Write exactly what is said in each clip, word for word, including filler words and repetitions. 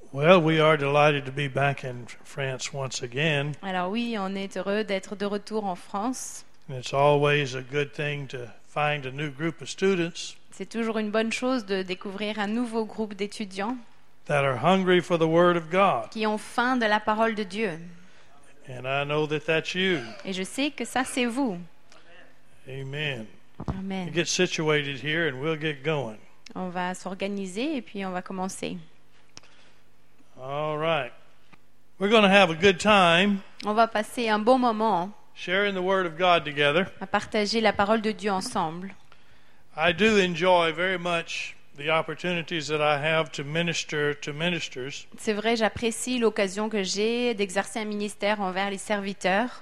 Well, we are delighted to be back in France once again. Alors oui, on est heureux d'être de retour en France. And it's always a good thing to find a new group of students C'est toujours une bonne chose de découvrir un nouveau groupe d'étudiants that are hungry for the Word of God. qui ont faim de la parole de Dieu. And I know that that's you. Et je sais que ça, c'est vous. Amen. Amen. Get situated here and we'll get going. On va s'organiser et puis on va commencer. All right. We're going to have a good time On va passer un bon moment sharing the Word of God together. à partager la parole de Dieu ensemble. I do enjoy very much the opportunities that I have to minister to ministers. C'est vrai, j'apprécie l'occasion que j'ai d'exercer un ministère envers les serviteurs.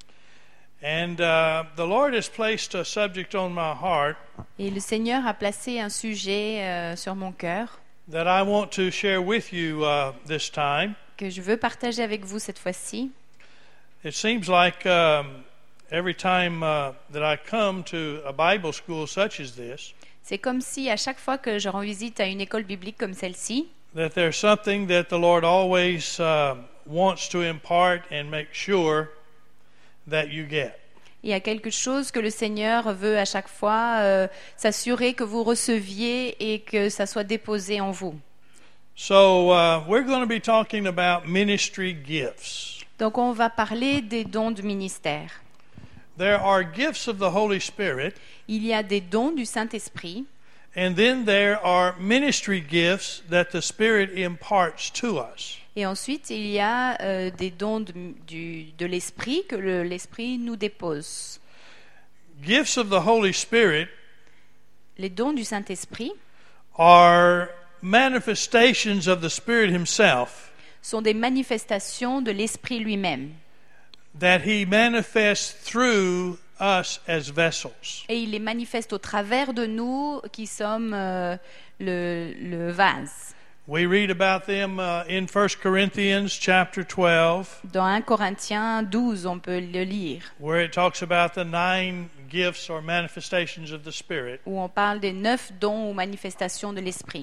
And uh, the Lord has placed a subject on my heart Et le Seigneur a placé un sujet euh, sur mon cœur that I want to share with you uh, this time. que je veux partager avec vous cette fois-ci. It seems like um, every time uh, that I come to a Bible school such as this, C'est comme si à chaque fois que je rends visite à une école biblique comme celle-ci, that there's something that the Lord always uh, wants to impart and make sure that you get. il y a quelque chose que le Seigneur veut à chaque fois euh, s'assurer que vous receviez et que ça soit déposé en vous. So uh, we're going to be talking about ministry gifts. Donc on va parler des dons du ministère. There are gifts of the Holy Spirit, Il y a des dons du Saint-Esprit and then there are ministry gifts that the Spirit imparts to us. et ensuite il y a euh, des dons de, du, de l'Esprit que le- l'Esprit nous dépose. Gifts of the Holy Spirit Les dons du Saint-Esprit are manifestations of the Spirit Himself sont des manifestations de l'Esprit lui-même that He manifests through us as vessels. et il les manifeste au travers de nous qui sommes euh, le, le vase. We read about them uh, in First Corinthians chapter twelve, Dans un Corinthiens douze, on peut le lire, where it talks about the nine gifts or manifestations of the Spirit. où on parle des neuf dons ou manifestations de l'Esprit.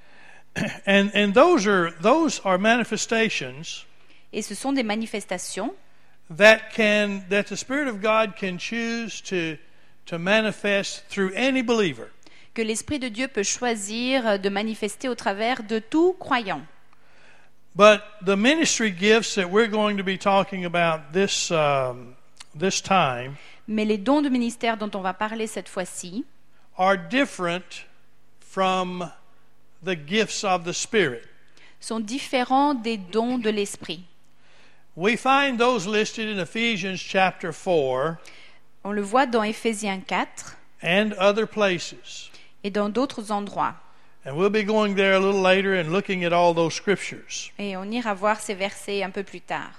And and those are those are manifestations Et ce sont des manifestations that can that the Spirit of God can choose to to manifest through any believer. que l'Esprit de Dieu peut choisir de manifester au travers de tout croyant. But the ministry gifts that we're going to be talking about this um, this time Mais les dons de ministère dont on va parler cette fois-ci are different from the gifts of the Spirit. sont différents des dons de l'Esprit. We find those listed in Ephesians chapter four On le voit dans Éphésiens quatre and other places. et dans d'autres endroits. And we'll be going there a little later and looking at all those scriptures. Et on ira voir ces versets un peu plus tard.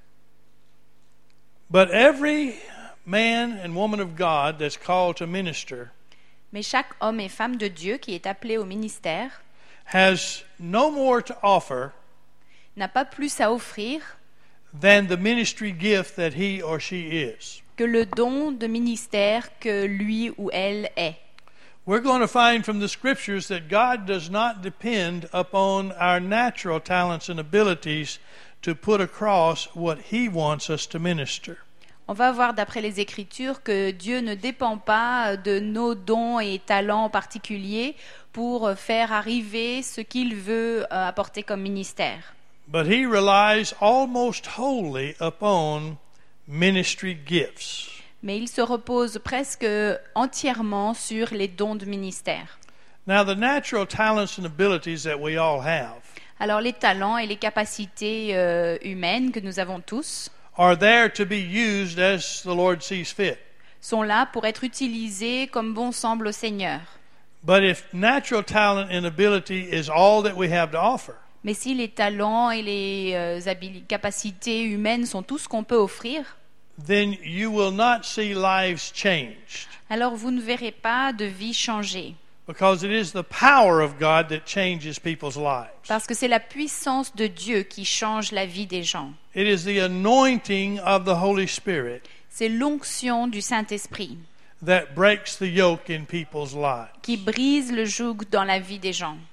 But every man and woman of God that's called to minister Mais chaque homme et femme de Dieu qui est appelé au ministère has no more to offer n'a pas plus à offrir than the ministry gift that he or she is. que le don de ministère que lui ou elle est. We're going to find from the scriptures that God does not depend upon our natural talents and abilities to put across what He wants us to minister. On va voir d'après les Écritures que Dieu ne dépend pas de nos dons et talents particuliers pour faire arriver ce qu'il veut euh, apporter comme ministère. But He relies almost wholly upon ministry gifts. Mais il se repose presque entièrement sur les dons de ministère. Now, the natural talents and abilities that we all have Alors les talents et les capacités euh, humaines que nous avons tous are there to be used as the Lord sees fit. sont là pour être utilisés comme bon semble au Seigneur. But if natural talent and ability is all that we have to offer, Mais si les talents et les euh, habili- capacités humaines sont tout ce qu'on peut offrir, then you will not see lives changed. alors vous ne verrez pas de vie changer. Because it is the power of God that changes people's lives. Parce que c'est la puissance de Dieu qui change la vie des gens. It is the anointing of the Holy Spirit C'est l'onction du Saint-Esprit that breaks the yoke in people's lives. qui brise le joug dans la vie des gens.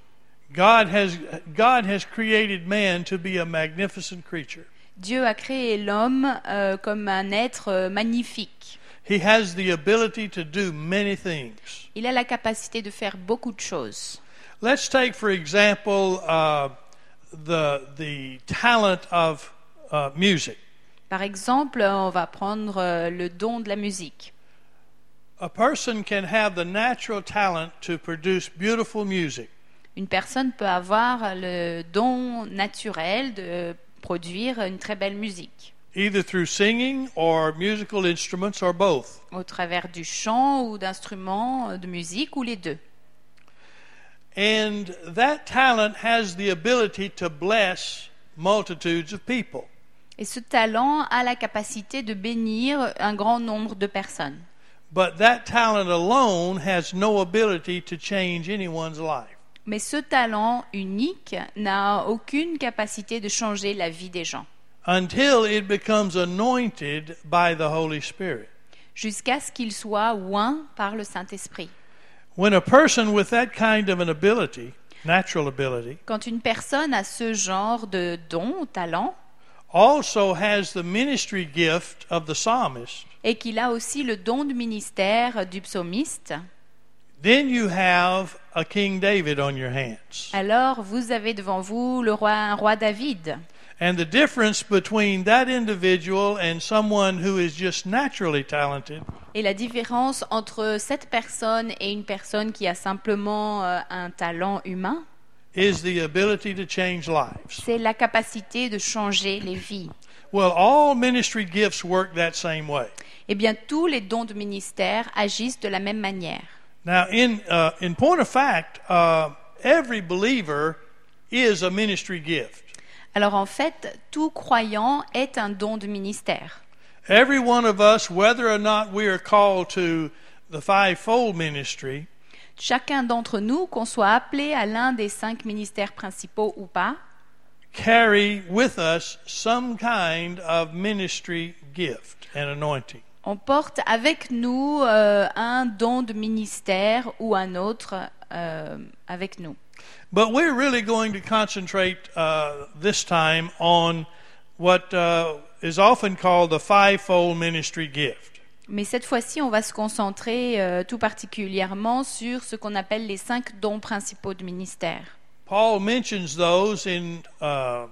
God has, God has created man to be a magnificent creature. Dieu a créé l'homme euh, comme un être euh, magnifique. He has the ability to do many things. Il a la capacité de faire beaucoup de choses. Let's take, for example, uh, the, the talent of uh, music. Par exemple, on va prendre euh, le don de la musique. A person can have the natural talent to produce beautiful music. Une personne peut avoir le don naturel de produire une très belle musique, Either through singing or musical instruments or both. au travers du chant ou d'instruments de musique ou les deux. And that talent has the ability to bless multitudes of people. Et ce talent a la capacité de bénir un grand nombre de personnes. But that talent alone has no ability to change anyone's life. Mais ce talent unique n'a aucune capacité de changer la vie des gens, Until it becomes anointed by the Holy Spirit. jusqu'à ce qu'il soit oint par le Saint-Esprit. When a person with that kind of an ability, natural ability, Quand une personne a ce genre de don ou talent, also has the ministry gift of the psalmist, et qu'il a aussi le don du ministère du psaumiste, then you have a King David on your hands. alors vous avez devant vous le roi, un roi David. And the difference between that individual and someone who is just naturally talented Et la différence entre cette personne et une personne qui a simplement euh, un talent humain, is the ability to change lives. c'est la capacité de changer les vies. Well, all ministry gifts work that same way. Eh bien, tous les dons de ministère agissent de la même manière. Now, in uh, in point of fact, uh, every believer is a ministry gift. Alors en fait, tout croyant est un don de ministère. Every one of us, whether or not we are called to the fivefold ministry, Chacun d'entre nous, qu'on soit appelé à l'un des cinq ministères principaux ou pas, carry with us some kind of ministry gift and anointing. on porte avec nous euh, un don de ministère ou un autre euh, avec nous. But we're really going to concentrate uh, this time on what uh, is often called the fivefold ministry gift. Mais cette fois-ci, on va se concentrer euh, tout particulièrement sur ce qu'on appelle les cinq dons principaux du ministère. Paul mentions those in uh,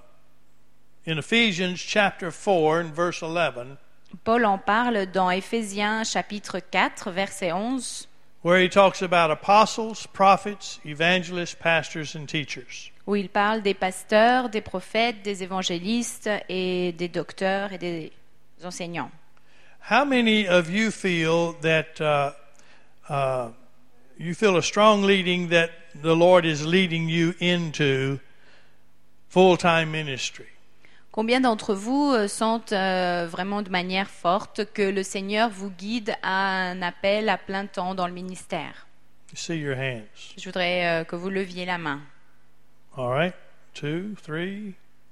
in Ephesians chapter four and verse eleven, Paul en parle dans Éphésiens chapitre quatre, verset onze, where he talks about apostles, prophets, evangelists, pastors, and teachers. où il parle des pasteurs, des prophètes, des évangélistes et des docteurs et des enseignants. How many of you feel that uh, uh, you feel a strong leading that the Lord is leading you into full-time ministry? Combien d'entre vous euh, sentent euh, vraiment de manière forte que le Seigneur vous guide à un appel à plein temps dans le ministère? You see your hands. Je voudrais euh, que vous leviez la main. All right, two, three.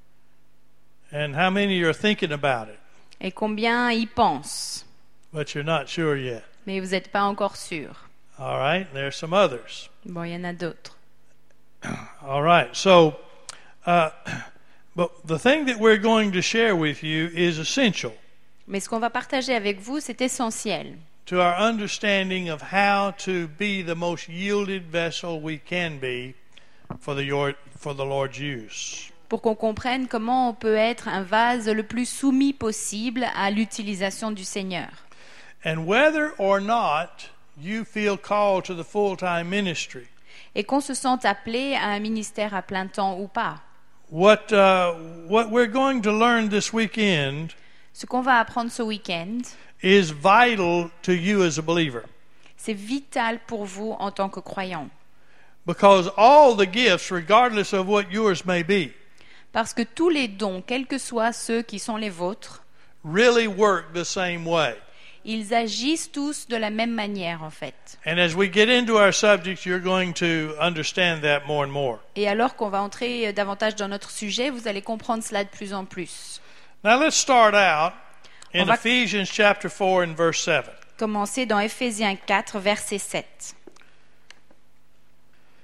And how many are thinking about it, Et combien y pensent? but you're not sure yet? Mais vous n'êtes pas encore sûr. All right, there's some others. Bon, il y en a d'autres. All right, so, uh, but the thing that we're going to share with you is essential Mais ce qu'on va partager avec vous, c'est essentiel to our understanding of how to be the most yielded vessel we can be for the, your, for the Lord's use. pour qu'on comprenne comment on peut être un vase le plus soumis possible à l'utilisation du Seigneur. And whether or not you feel called to the full-time ministry, Et qu'on se sente appelé à un ministère à plein temps ou pas. what uh, what we're going to learn this weekend Ce qu'on va apprendre ce week-end, is vital to you as a believer, c'est vital pour vous en tant que croyant. because all the gifts, regardless of what yours may be, Parce que tous les dons, quels que soient ceux qui sont les vôtres, really work the same way. ils agissent tous de la même manière en fait. And as we get into our subjects, you're going to understand that more and more. Et alors qu'on va entrer davantage dans notre sujet, vous allez comprendre cela de plus en plus. Now let's start out in On va- Ephesians chapter four and verse seven. Commencez dans Éphésiens quatre, verset sept.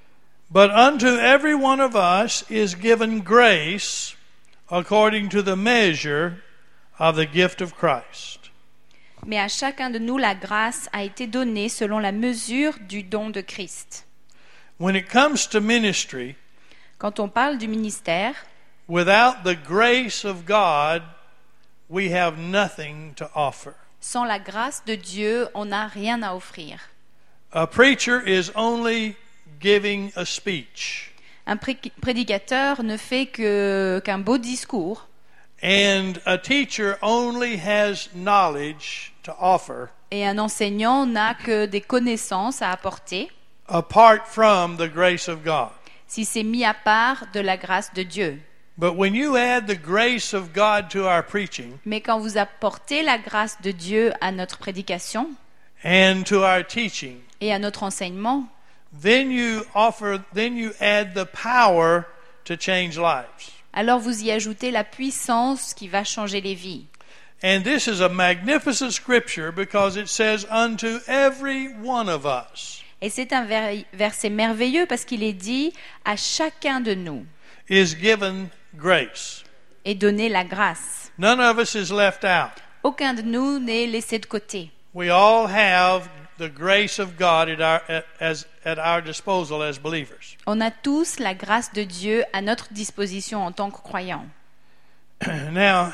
But unto every one of us is given grace according to the measure of the gift of Christ. Mais à chacun de nous, la grâce a été donnée selon la mesure du don de Christ. When it comes to ministry, Quand on parle du ministère, without the grace of God, we have nothing to offer. sans la grâce de Dieu, on n'a rien à offrir. A preacher is only giving a speech, Un pré- prédicateur ne fait que, qu'un beau discours, and a teacher only has knowledge to offer et un enseignant n'a que des connaissances à apporter apart from the grace of God. si c'est mis à part de la grâce de Dieu. But when you add the grace of God to our preaching Mais quand vous apportez la grâce de Dieu à notre prédication and to our teaching, et à notre enseignement, then you offer, then you add the power to change lives. alors vous y ajoutez la puissance qui va changer les vies. And this is a magnificent scripture because it says, unto every one of us Et c'est un ver- verset merveilleux parce qu'il est dit à chacun de nous is given grace. est donnée la grâce. None of us is left out. Aucun de nous n'est laissé de côté. We all have the grace of God at our, at, as, at our disposal as believers. On a tous la grâce de Dieu à notre disposition en tant que croyants. Now,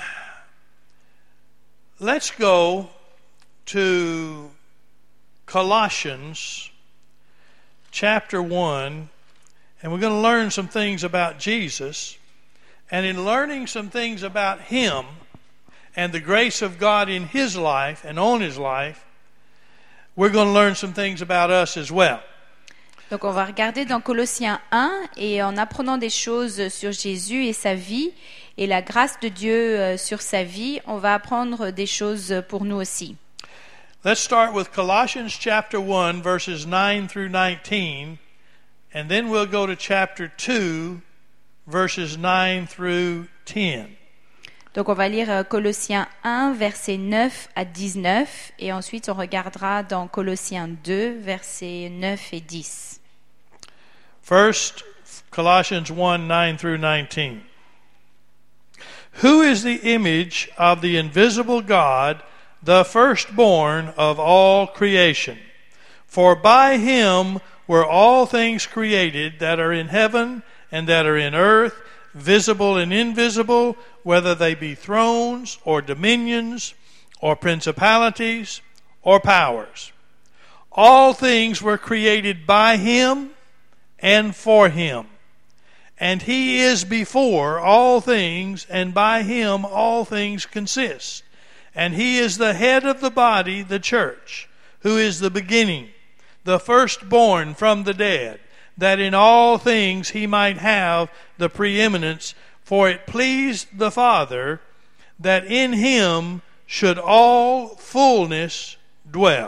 let's go to Colossians chapter one, and we're going to learn some things about Jesus. And in learning some things about Him and the grace of God in His life and on His life, we're going to learn some things about us as well. Donc on va regarder dans Colossiens un et en apprenant des choses sur Jésus et sa vie et la grâce de Dieu euh, sur sa vie, on va apprendre des choses pour nous aussi. Let's start with Colossians chapter one, verses nine through nineteen, and then we'll go to chapter two, verses nine through ten. Donc on va lire euh, Colossiens un, versets neuf à dix-neuf, et ensuite on regardera dans Colossiens deux, versets neuf et dix. First, Colossians one, nine through nineteen. Who is the image of the invisible God, the firstborn of all creation? For by him were all things created that are in heaven and that are in earth, visible and invisible, whether they be thrones or dominions or principalities or powers. All things were created by him and for him. And he is before all things, and by him all things consist. And he is the head of the body, the church, who is the beginning, the firstborn from the dead, that in all things he might have the preeminence. For it pleased the Father that in him should all fullness dwell.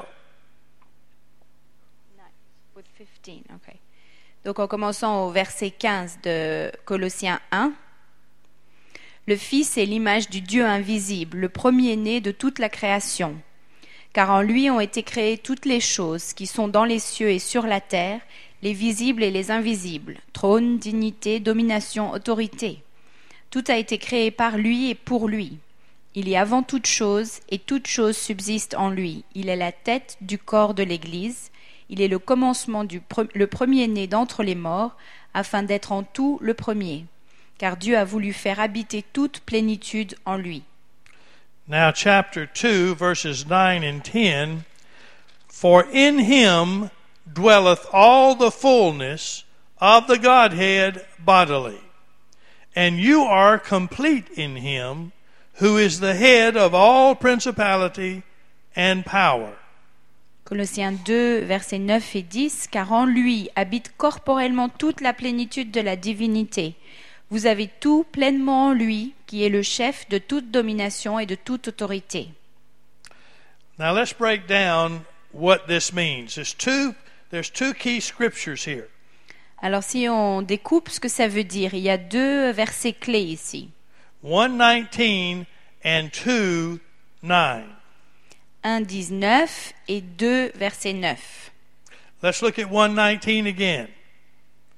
With fifteen, okay. Donc en commençant au verset quinze de Colossiens un. Le Fils est l'image du Dieu invisible, le premier-né de toute la création. Car en lui ont été créées toutes les choses qui sont dans les cieux et sur la terre, les visibles et les invisibles, trône, dignité, domination, autorité. Tout a été créé par lui et pour lui. Il est avant toute chose, et toute chose subsiste en lui. Il est la tête du corps de l'Église. Il est le commencement, du pre- le premier-né d'entre les morts, afin d'être en tout le premier. Car Dieu a voulu faire habiter toute plénitude en lui. Now, chapter two, verses nine and ten. For in him dwelleth all the fullness of the Godhead bodily. And you are complete in him, who is the head of all principality and power. Colossiens deux, versets neuf et dix. Car en lui habite corporellement toute la plénitude de la divinité. Vous avez tout pleinement en lui, qui est le chef de toute domination et de toute autorité. Now let's break down what this means. There's two, there's two key scriptures here. Alors si on découpe ce que ça veut dire, il y a deux versets clés ici. one nineteen and two nine. un, dix-neuf et deux, verset neuf. Let's look at one nineteen again.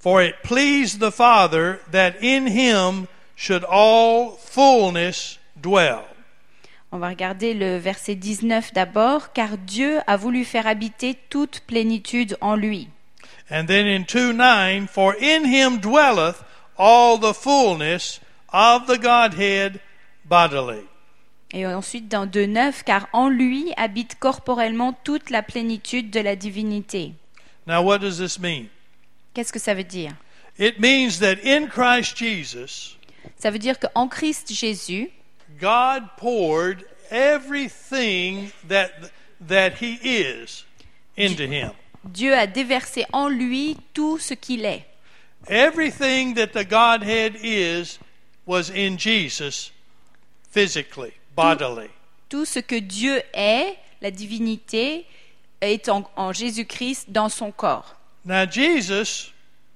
For it pleased the Father that in him should all fullness dwell. On va regarder le verset dix-neuf d'abord. Car Dieu a voulu faire habiter toute plénitude en lui. And then in two nine, for in him dwelleth all the fullness of the Godhead bodily. Et ensuite dans deux neuf, car en lui habite corporellement toute la plénitude de la divinité. Now what does this mean? Qu'est-ce que ça veut dire? It means that in Christ Jesus, Ça veut dire qu'en Christ Jésus, God poured everything that that he is into him. Dieu a déversé en lui tout ce qu'il est. Everything that the Godhead is was in Jesus physically, bodily. Tout ce que Dieu est, la divinité, est en, en Jésus-Christ dans son corps. Now Jesus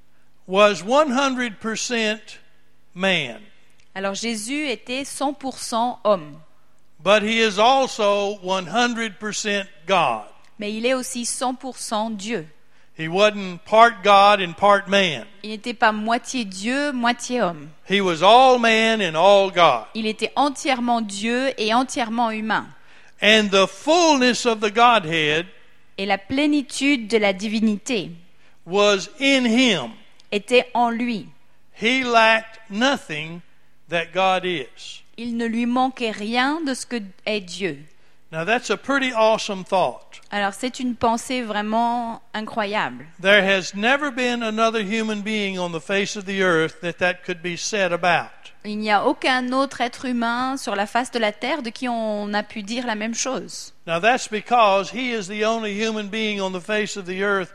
was one hundred percent man, Alors Jésus était cent pour cent homme, but he is also one hundred percent God. mais il est aussi cent pour cent Dieu. He wasn't part God and part man. Il n'était pas moitié Dieu, moitié homme. He was all man and all God. Il était entièrement Dieu et entièrement humain. And the fullness of the Godhead Et la plénitude de la divinité was in him. était en lui. He lacked nothing that God is. Il ne lui manquait rien de ce que est Dieu. Now that's a pretty awesome thought. Alors c'est une pensée vraiment incroyable. There has never been another human being on the face of the earth that that could be said about. Il n'y a aucun autre être humain sur la face de la terre de qui on a pu dire la même chose. Now that's because he is the only human being on the face of the earth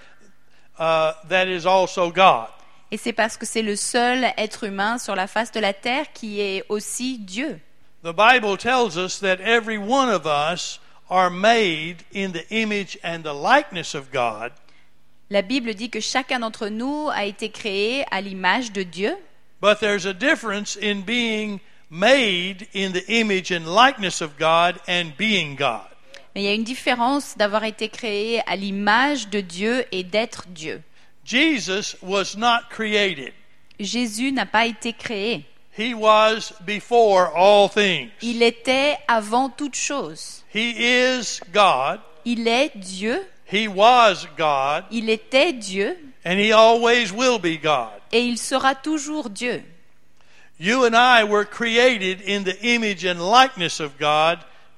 uh, that is also God. Et c'est parce que c'est le seul être humain sur la face de la terre qui est aussi Dieu. The Bible tells us that every one of us are made in the image and the likeness of God. La Bible dit que chacun d'entre nous a été créé à l'image de Dieu. But there's a difference in being made in the image and likeness of God and being God. Mais il y a une différence d'avoir été créé à l'image de Dieu et d'être Dieu. Jesus was not created. Jésus n'a pas été créé. He was before all things. Il était avant toute chose. He is God. Il est Dieu. He was God. Il était Dieu. And he always will be God. Et il sera toujours Dieu. You and I were created in the image and likeness of God.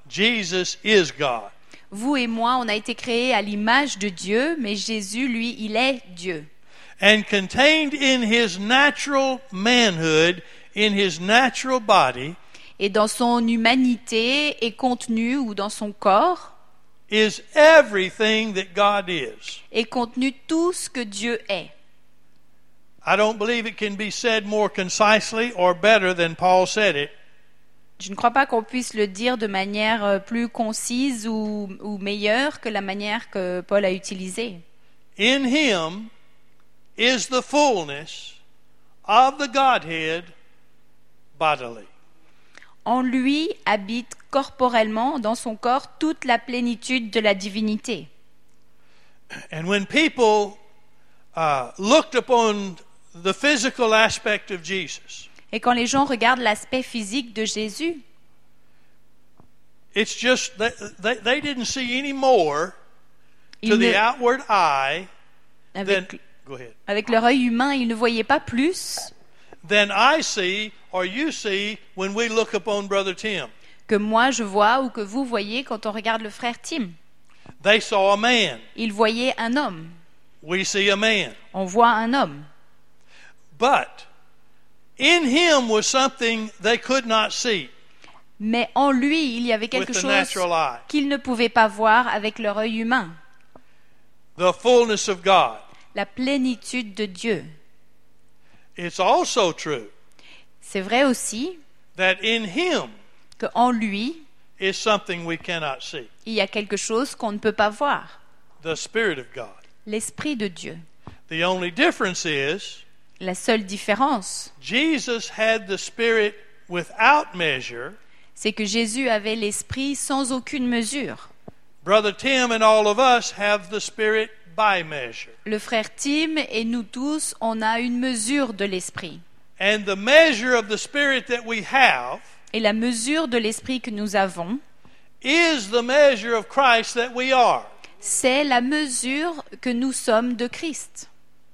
Jesus is God. Vous et moi, on a été créés à l'image de Dieu, mais Jésus, lui, il est Dieu. And contained in his natural manhood, in his natural body, Et dans son humanité et contenu, ou dans son corps, is everything that God is. est contenu tout ce que Dieu est. I don't believe it can be said more concisely or better than Paul said it. Je ne crois pas qu'on puisse le dire de manière euh, plus concise ou, ou meilleure que la manière que Paul a utilisée. In him is the fullness of the Godhead bodily. En lui habite corporellement, dans son corps, toute la plénitude de la divinité. And when people uh, looked upon the physical aspect of Jesus, Et quand les gens regardent l'aspect physique de Jésus, it's just they, they, they didn't see any more to ils the ne- outward eye than avec, go ahead avec leur œil humain, ils ne voyaient pas plus than I see or you see when we look upon Brother Tim. que moi je vois ou que vous voyez quand on regarde le frère Tim. They saw a man. Ils voyaient un homme. We see a man. On voit un homme. But in him was something they could not see Mais en lui, il y avait with quelque the chose natural eye. qu'ils ne pouvaient pas voir avec leur œil humain. The fullness of God. La plénitude de Dieu. It's also true C'est vrai aussi that in him qu'en lui, is something we cannot see. il y a quelque chose qu'on ne peut pas voir. The Spirit of God. L'Esprit de Dieu. The only difference is La seule différence, Jesus had the Spirit without measure. c'est que Jésus avait l'Esprit sans aucune mesure. Brother Tim and all of us have the Spirit by measure. Le frère Tim et nous tous, on a une mesure de l'esprit. And the measure of the Spirit that we have Et la mesure de l'esprit que nous avons, is the measure of Christ that we are. c'est la mesure que nous sommes de Christ.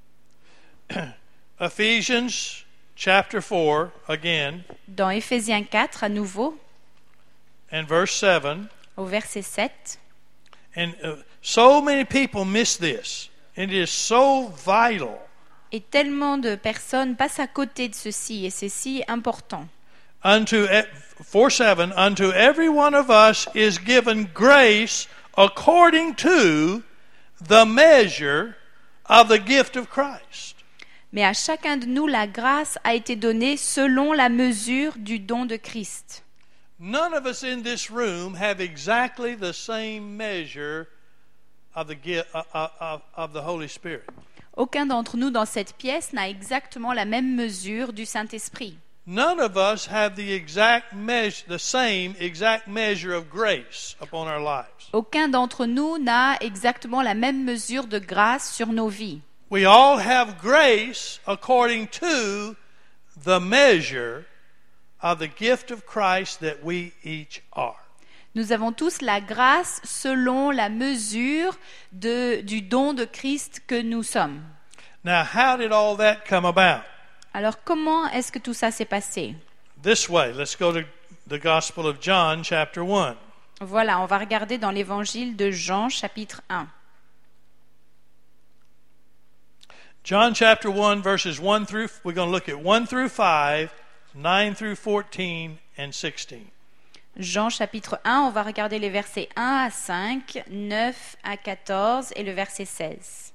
Ephesians chapter four, again, Dans Éphésiens quatre, à nouveau, and verse seven. au verset sept, And uh, so many people miss this. It is so vital. et tellement de personnes passent à côté de ceci, et c'est si important. Unto four seven, unto every one of us is given grace according to the measure of the gift of Christ. Mais à chacun de nous, la grâce a été donnée selon la mesure du don de Christ. None of us in this room have exactly the same measure of the gift of, of, of the Holy Spirit. Aucun d'entre nous dans cette pièce n'a exactement la même mesure du Saint-Esprit. None of us have the exact measure, the same exact measure of grace upon our lives. Aucun d'entre nous n'a exactement la même mesure de grâce sur nos vies. We all have grace according to the measure of the gift of Christ that we each are. Nous avons tous la grâce selon la mesure de, du don de Christ que nous sommes. Now, how did all that come about? Alors comment est-ce que tout ça s'est passé? This way. Let's go to the Gospel of John, chapter one. Voilà, on va regarder dans l'évangile de Jean, chapitre un. John chapter one, verses one through, we're going to look at one through five, nine through fourteen, and sixteen. Jean, chapitre un, on va regarder les versets un à cinq, neuf à quatorze et le verset seize.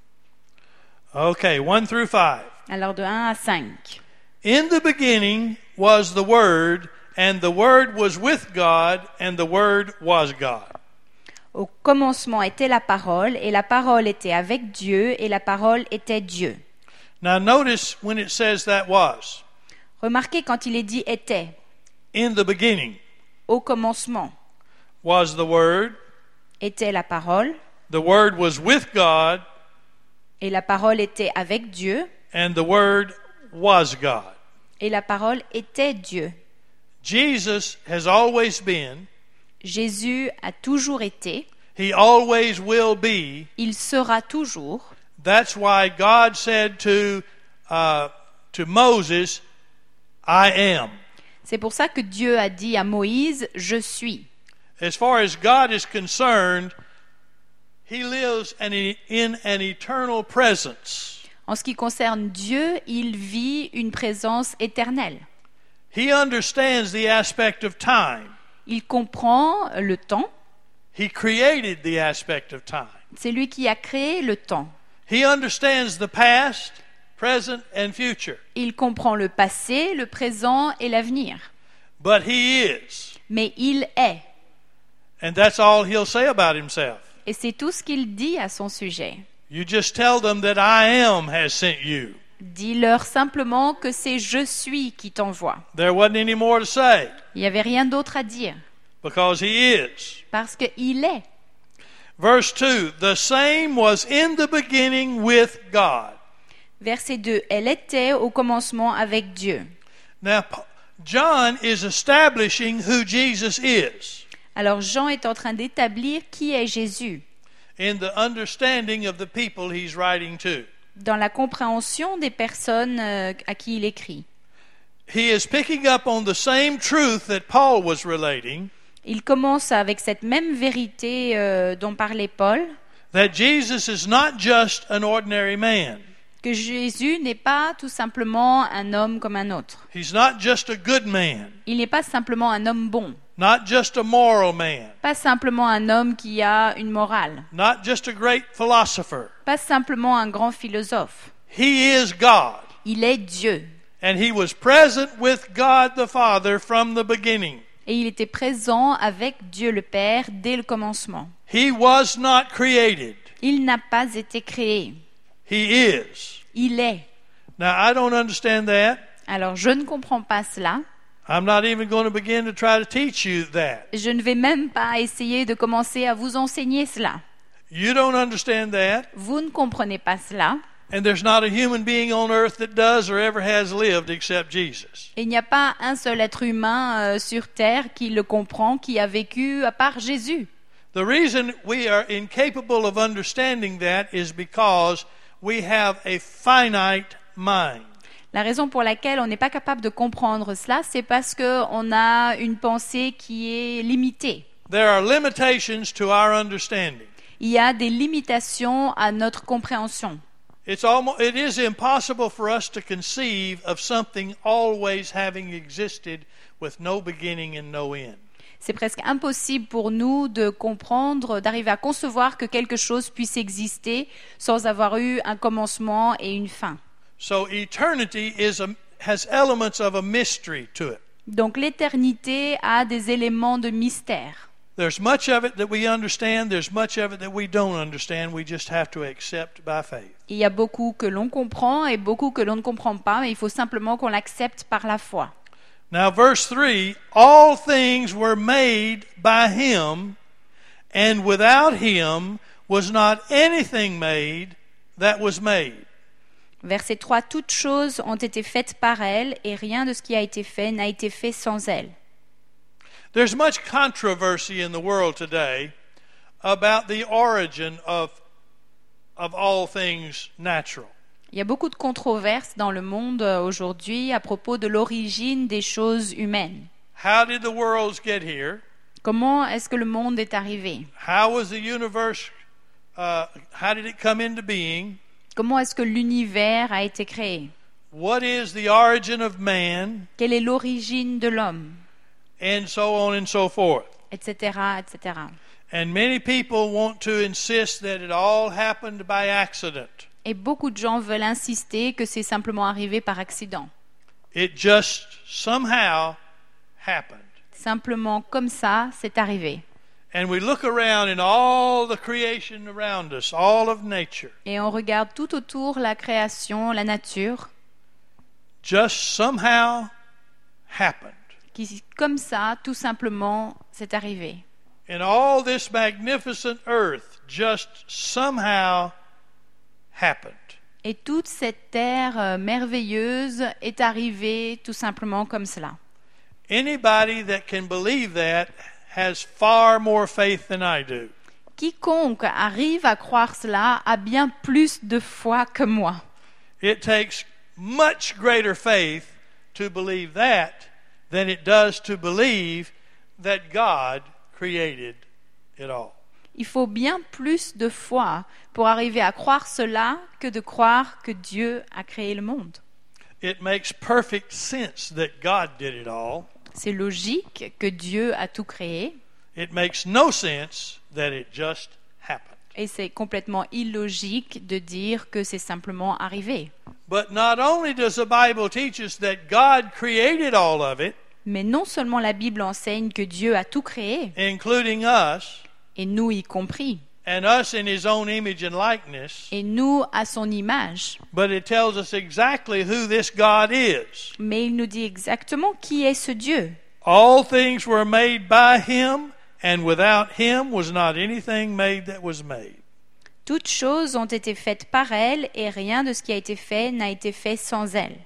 Okay, one through five. Alors de un à cinq. In the beginning was the Word, and the Word was with God, and the Word was God. Au commencement était la parole, et la parole était avec Dieu, et la parole était Dieu. Now notice when it says that was. Remarquez quand il est dit était, In the beginning au commencement was the Word, était la parole, the Word was with God, et la parole était avec Dieu, and the Word was God. et la parole était Dieu. Jesus has always been, Jésus a toujours été, He always will be. il sera toujours. That's why God said to, uh, to Moses, I am. C'est pour ça que Dieu a dit à Moïse, je suis. As far as God is concerned, He lives in in an eternal presence. En ce qui concerne Dieu, il vit une présence éternelle. He understands the aspect of time. Il comprend le temps. He created the aspect of time. C'est lui qui a créé le temps. He understands the past, present, and future. Il comprend le passé, le présent et l'avenir. But He is. Mais il est. And that's all He'll say about Himself. Et c'est tout ce qu'il dit à son sujet. You just tell them that I am has sent you. Dis-leur simplement que c'est je suis qui t'envoie. There wasn't any more to say Il n'y avait rien d'autre à dire. because He is. Parce qu'il est. Verse two, the same was in the beginning with God. Verset deux. Elle était au commencement avec Dieu. Now, John is establishing who Jesus is Alors Jean est en train d'établir qui est Jésus in the understanding of the people he's writing to. dans la compréhension des personnes euh, à qui il écrit. He is picking up on the same truth that Paul was relating, Il commence avec cette même vérité euh, dont parlait Paul, that Jesus is not just an ordinary man. que Jésus n'est pas tout simplement un homme comme un autre. He's not just a good man, Il n'est pas simplement un homme bon, not just a moral man, pas simplement un homme qui a une morale, not just a great philosopher. pas simplement un grand philosophe. He is God, Il est Dieu. and he was present with God the Father from the beginning. Et il était présent avec Dieu le Père dès le commencement. He was not created. Il n'a pas été créé. He is. Il est. Now, I don't understand that. Alors je ne comprends pas cela. I'm not even going to begin to try to teach you that. Je ne vais même pas essayer de commencer à vous enseigner cela. You don't understand that. Vous ne comprenez pas cela. And there's not a human being on earth that does or ever has lived except Jesus. Il n'y a pas un seul être humain euh, sur terre qui le comprend, qui a vécu à part Jésus. The reason we are incapable of understanding that is because we have a finite mind. La raison pour laquelle on n'est pas capable de comprendre cela, c'est parce qu'on a une pensée qui est limitée. There are limitations to our understanding. Il y a des limitations à notre compréhension. It's almost, it is impossible for us to conceive of something always having existed with no beginning and no end. C'est presque impossible pour nous de comprendre, d'arriver à concevoir que quelque chose puisse exister sans avoir eu un commencement et une fin. So eternity is a, has elements of a mystery to it. Donc l'éternité a des éléments de mystère. There's much of it that we understand, there's much of it that we don't understand, we just have to accept by faith. Il y a beaucoup que l'on comprend et beaucoup que l'on ne comprend pas, mais il faut simplement qu'on l'accepte par la foi. Now verse three, all things were made by him, and without him was not anything made that was made. Verset trois, toutes choses ont été faites par elle, et rien de ce qui a été fait n'a été fait sans elle. There's much controversy in the world today about the origin of, of all things natural. Il y a beaucoup de controverses dans le monde aujourd'hui à propos de l'origine des choses humaines. How did the worlds get here? Comment est-ce que le monde est arrivé? How was the universe, uh, how did it come into being? Comment est-ce que l'univers a été créé? What is the origin of man? Quelle est l'origine de l'homme? And so on and so forth. Etc., et cetera. And many people want to insist that it all happened by accident. Et beaucoup de gens veulent insister que c'est simplement arrivé par accident. It just somehow happened. Simplement comme ça, c'est arrivé. And we look around in all the creation around us, all of nature. Et on regarde tout autour la création, la nature, Just somehow happened. qui comme ça, tout simplement, c'est arrivé. And all this magnificent earth just somehow happened. Et toute cette terre euh, merveilleuse est arrivée tout simplement comme cela. Anybody that can believe that has far more faith than I do. Quiconque arrive à croire cela a bien plus de foi que moi. It takes much greater faith to believe that than it does to believe that God created it all. Il faut bien plus de foi pour arriver à croire cela que de croire que Dieu a créé le monde. It makes perfect sense that God did it all. C'est logique que Dieu a tout créé It makes no sense that it just happened. et c'est complètement illogique de dire que c'est simplement arrivé. But not only does the Bible teach us that God created all of it, Mais non seulement la Bible enseigne que Dieu a tout créé, including us, et nous y compris, and us in His own image and likeness, et nous à son image, but it tells us exactly who this God is. mais il nous dit exactement qui est ce Dieu. All things were made by Him, and without Him was not anything made that was made. Toutes choses ont été faites par elle, et rien de ce qui a été fait n'a été fait sans elle.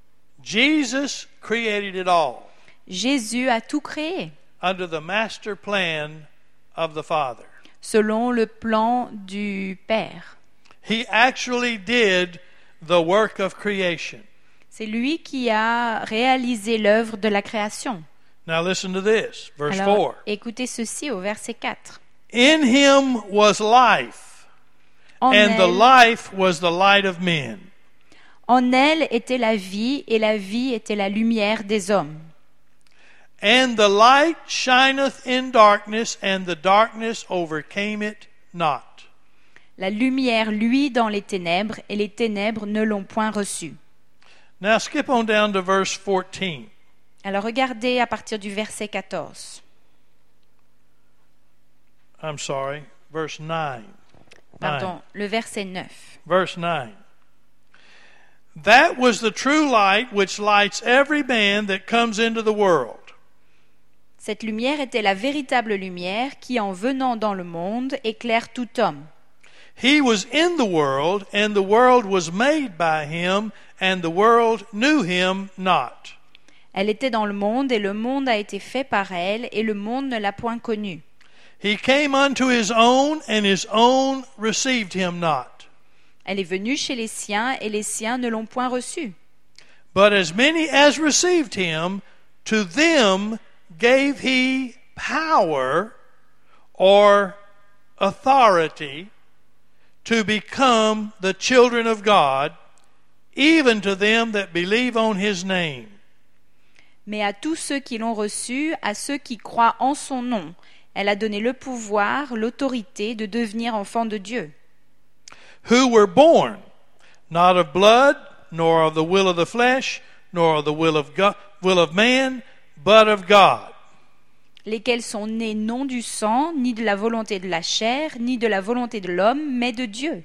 Jesus created it all Jésus a tout créé, under the master plan of the Father. selon le plan du Père. He actually did the work of creation. C'est lui qui a réalisé l'œuvre de la création. Now listen to this, verse Alors, four. écoutez ceci au verset quatre. In Him was life, En and the elle, life was the light of men. en elle était la vie, et la vie était la lumière des hommes. And the light shineth in darkness, and the darkness overcame it not. La lumière luit dans les ténèbres, et les ténèbres ne l'ont point reçue. Now skip on down to verse fourteen. Alors regardez à partir du verset quatorze. I'm sorry, verse nine. Pardon, le verset neuf. Verse nine. That was the true light which lights every man that comes into the world. Cette lumière était la véritable lumière qui, en venant dans le monde, éclaire tout homme. He was in the world, and the world was made by him, and the world knew him not. Elle était dans le monde, et le monde a été fait par elle, et le monde ne l'a point connue. He came unto his own, and his own received him not. Elle est venue chez les siens, et les siens ne l'ont point reçue. But as many as received him, to them gave he power or authority to become the children of God, even to them that believe on his name. Mais à tous ceux qui l'ont reçu, à ceux qui croient en son nom, elle a donné le pouvoir, l'autorité de devenir enfants de Dieu. Who were born, not of blood, nor of the will of the flesh, nor of the will of God, will of man, but of God. Lesquels sont nés non du sang, ni de la volonté de la chair, ni de la volonté de l'homme, mais de Dieu.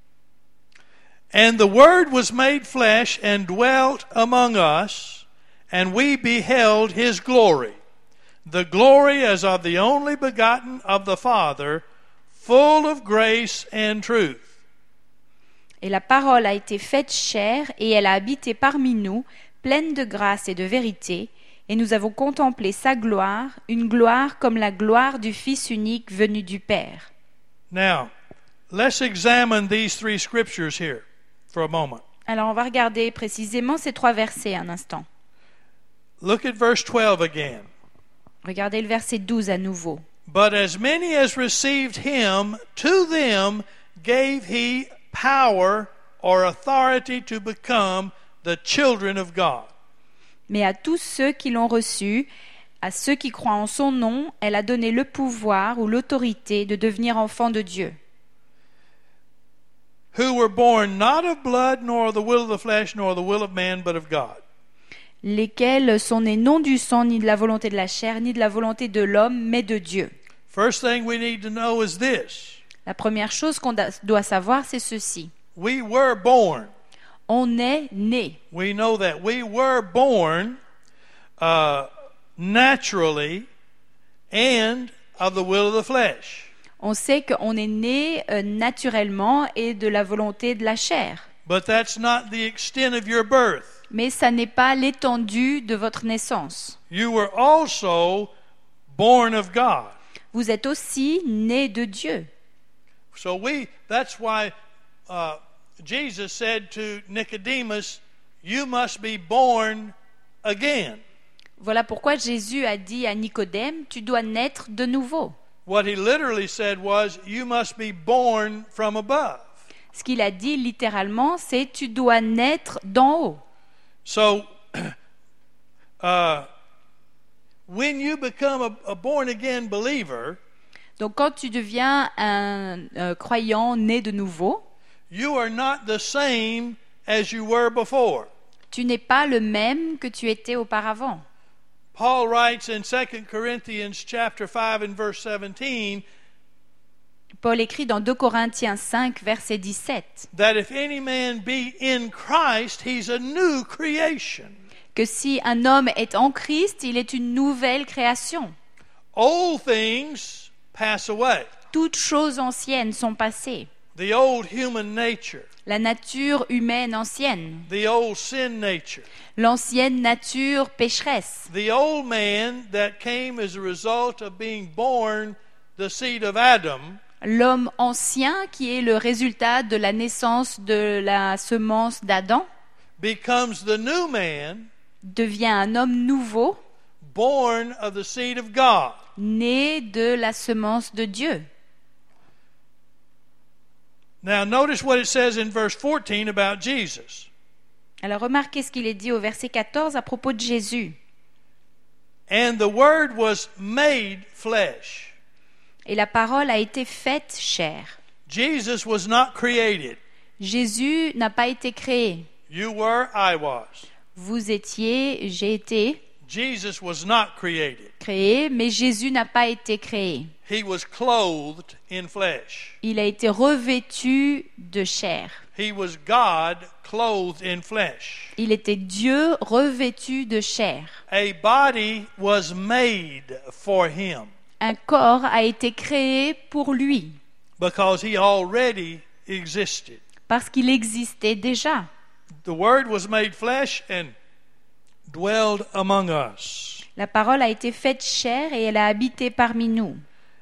And the Word was made flesh and dwelt among us, and we beheld his glory, the glory as of the only begotten of the Father, full of grace and truth. Et la parole a été faite chair, et elle a habité parmi nous, pleine de grâce et de vérité, et nous avons contemplé sa gloire, une gloire comme la gloire du Fils unique venu du Père. Now, let's examine these three scriptures here for a moment. Alors on va regarder précisément ces trois versets un instant. Look at verse twelve again. Regardez le verset douze à nouveau. But as many as received him, to them gave he power or authority to become the children of God. Mais à tous ceux qui l'ont reçu, à ceux qui croient en son nom, elle a donné le pouvoir ou l'autorité de devenir enfants de Dieu. Who were born not of blood, nor of the will of the flesh, nor the will of man, but of God. Lesquels sont nés non du sang, ni de la volonté de la chair, ni de la volonté de l'homme, mais de Dieu. First thing we need to know is this. La première chose qu'on doit savoir, c'est ceci. We were born. On est né. We know that. We were born uh, naturally and of the will of the flesh. On sait qu'on est né euh, naturellement et de la volonté de la chair. But that's not the extent of your birth. Mais ça n'est pas l'étendue de votre naissance. You were also born of God. Vous êtes aussi né de Dieu. So we, that's why uh, Jesus said to Nicodemus, you must be born again. Voilà pourquoi Jésus a dit à Nicodème, tu dois naître de nouveau. What he literally said was, you must be born from above. Ce qu'il a dit littéralement, c'est tu dois naître d'en haut. So, uh, when you become a, a born-again believer, Donc quand tu deviens un euh, croyant né de nouveau, you are not the same as you were before. tu n'es pas le même que tu étais auparavant. Paul writes in Second Corinthians chapter five and verse seventeen, Paul écrit dans deux Corinthiens cinq, verset dix-sept, that if any man be in Christ, he's a new creation. que si un homme est en Christ, il est une nouvelle création. Old things pass away. Toutes choses anciennes sont passées. The old human nature, La nature humaine ancienne, the old sin nature, l'ancienne nature pécheresse, the old man that came as a result of being born the seed of Adam, l'homme ancien qui est le résultat de la naissance de la semence d'Adam, becomes the new man, devient un homme nouveau, born of the seed of God. né de la semence de Dieu. Now notice what it says in verse fourteen about Jesus. Alors remarquez ce qu'il est dit au verset quatorze à propos de Jésus. And the word was made flesh. Et la parole a été faite chair. Jesus was not created. Jésus n'a pas été créé. You were, I was. Vous étiez, j'ai été. Jesus was not created. créé, mais Jésus n'a pas été créé. He was clothed in flesh. Il a été revêtu de chair. He was God clothed in flesh. Il était Dieu revêtu de chair. A body was made for him Un corps a été créé pour lui, because he already existed. parce qu'il existait déjà. The Word was made flesh and dwelled among us. La parole a été faite chair et elle a habité parmi nous.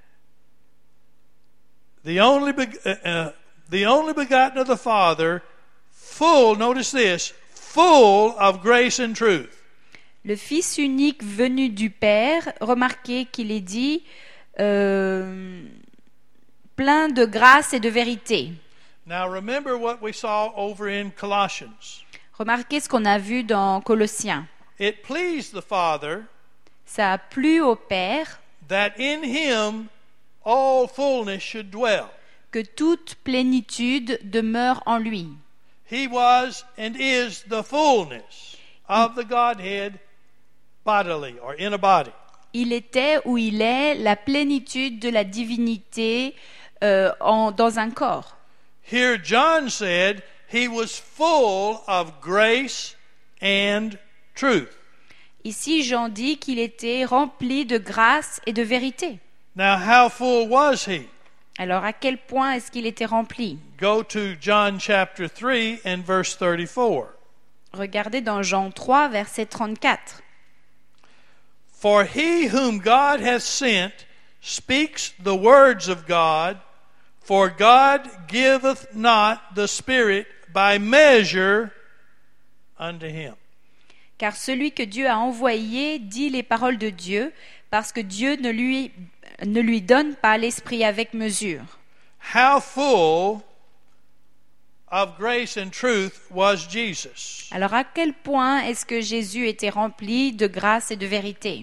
The only, beg- uh, uh, the only begotten of the Father, full, notice this, full of grace and truth. Le Fils unique venu du Père, remarquez qu'il est dit euh, plein de grâce et de vérité. Now remember what we saw over in Colossians. Remarquez ce qu'on a vu dans Colossiens. It pleased the Father Ça a plu au Père that in him all fullness should dwell. que toute plénitude demeure en lui. He was and is the fullness of the Godhead bodily or in a body. Il était ou il est la plénitude de la divinité euh, en, dans un corps. Here John said he was full of grace and truth. Ici, Jean dit qu'il était rempli de grâce et de vérité. Now how full was he? Alors, à quel point est-ce qu'il était rempli? Go to John chapter three and verse thirty-four. Regardez dans Jean trois, verset trente-quatre. For he whom God hath sent speaks the words of God, for God giveth not the Spirit by measure unto him. Car celui que Dieu a envoyé dit les paroles de Dieu, parce que Dieu ne lui, ne lui donne pas l'esprit avec mesure. How full of grace and truth was Jesus? Alors à quel point est-ce que Jésus était rempli de grâce et de vérité?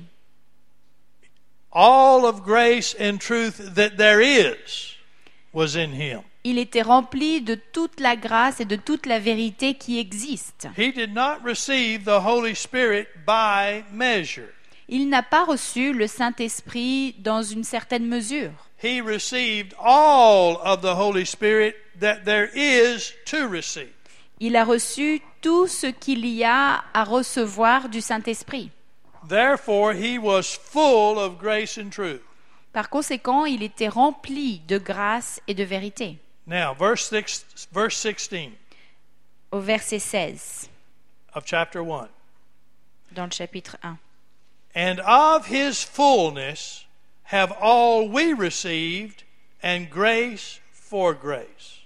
All of grace and truth that there is was in him. Il était rempli de toute la grâce et de toute la vérité qui existe. He did not receive the Holy Spirit by measure. Il n'a pas reçu le Saint-Esprit dans une certaine mesure. He received all of the Holy Spirit that there is to receive. Il a reçu tout ce qu'il y a à recevoir du Saint-Esprit. Therefore, he was full of grace and truth. Par conséquent, il était rempli de grâce et de vérité. Now, verse six, verse sixteen Au verset seize, of chapter one. dans le chapitre un. And of his fullness have all we received, and grace for grace.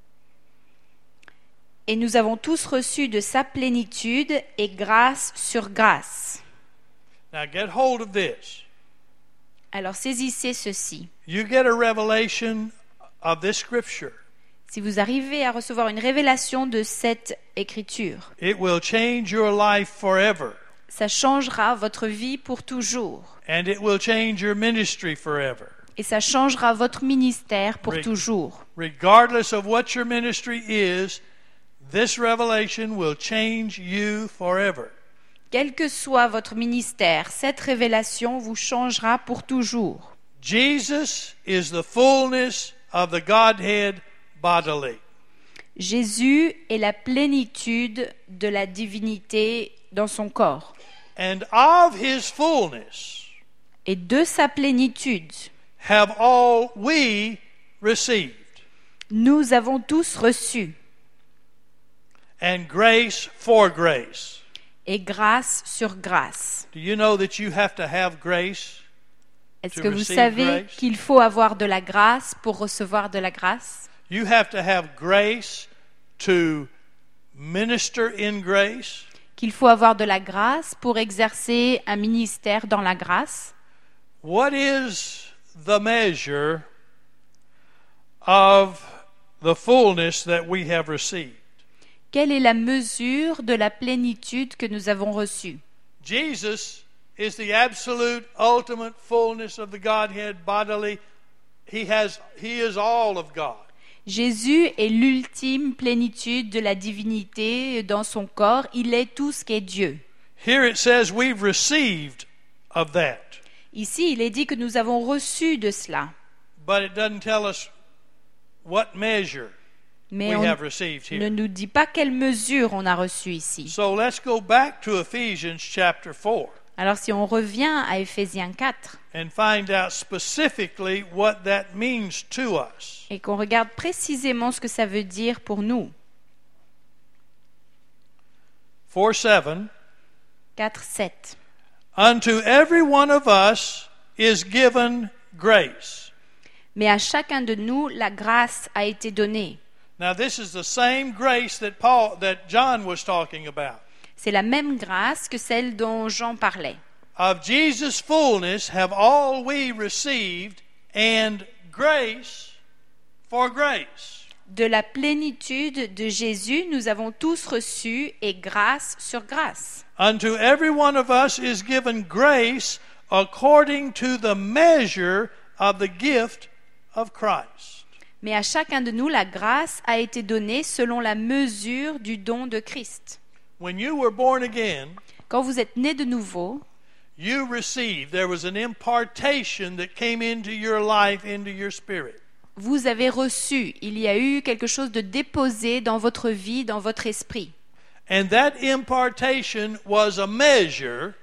Et nous avons tous reçu de sa plénitude et grâce sur grâce. Now, get hold of this. Alors saisissez ceci. You get a revelation of this scripture. Si vous arrivez à recevoir une révélation de cette écriture, It will change your life forever. ça changera votre vie pour toujours. And it will change your ministry forever. Et ça changera votre ministère pour Re- toujours. Regardless of what your ministry is, this revelation will change you forever. Quel que soit votre ministère, cette révélation vous changera pour toujours. Jesus is the fullness of the Godhead bodily. Jésus est la plénitude de la divinité dans son corps. And of his fullness Et de sa plénitude, have all we received. nous avons tous reçu. And grace for grace. Et grâce sur grâce. Do you know that you have to have grace? Est-ce To que vous receive savez grace? qu'il faut avoir de la grâce pour recevoir de la grâce? You have to have grace to minister in grace. Qu'il faut avoir de la grâce pour exercer un ministère dans la grâce? What is the measure of the fullness that we have received? Quelle est la mesure de la plénitude que nous avons reçue? Jesus is the absolute ultimate fullness of the Godhead bodily. He has he is all of God. Jésus est l'ultime plénitude de la divinité dans son corps. Il est tout ce qu'est Dieu. Here it says we've received of that. Ici, il est dit que nous avons reçu de cela. But it doesn't tell us what measure Mais we on have received ne here. nous dit pas quelle mesure on a reçu ici. So let's go back to Ephesians chapter four Alors si on revient à Éphésiens quatre and find out specifically what that means to us. et qu'on regarde précisément ce que ça veut dire pour nous. four seven. quatre sept. Unto every one of us is given grace. Mais à chacun de nous, la grâce a été donnée. Now this is the same grace that Paul that John was talking about. C'est la même grâce que celle dont Jean parlait. Of Jesus' fullness have all we received, and grace for grace. De la plénitude de Jésus, nous avons tous reçu et grâce sur grâce. Unto every one of us is given grace according to the measure of the gift of Christ. Mais à chacun de nous, la grâce a été donnée selon la mesure du don de Christ. When you were born again, Quand vous êtes né de nouveau, you received, there was an impartation that came into your life, into your spirit. vous avez reçu, il y a eu quelque chose de déposé dans votre vie, dans votre esprit. And that impartation was a measure